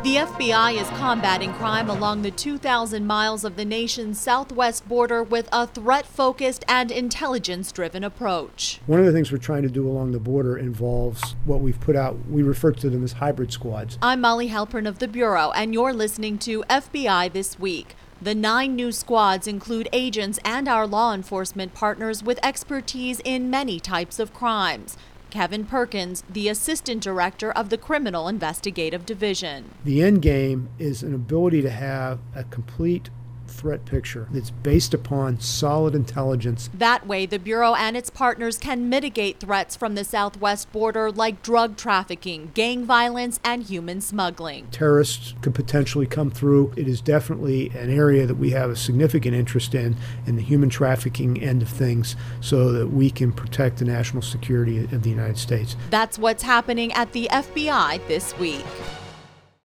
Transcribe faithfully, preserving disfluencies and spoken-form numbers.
The F B I is combating crime along the two thousand miles of the nation's southwest border with a threat-focused and intelligence-driven approach. One of the things we're trying to do along the border involves what we've put out. We refer to them as hybrid squads. I'm Molly Halpern of the Bureau, and you're listening to F B I This Week. The nine new squads include agents and our law enforcement partners with expertise in many types of crimes. Kevin Perkins, the Assistant Director of the Criminal Investigative Division. The end game is an ability to have a complete threat picture that's based upon solid intelligence. That way, the Bureau and its partners can mitigate threats from the southwest border like drug trafficking, gang violence, and human smuggling. Terrorists could potentially come through. It is definitely an area that we have a significant interest in, in the human trafficking end of things, so that we can protect the national security of the United States. That's what's happening at the F B I this week.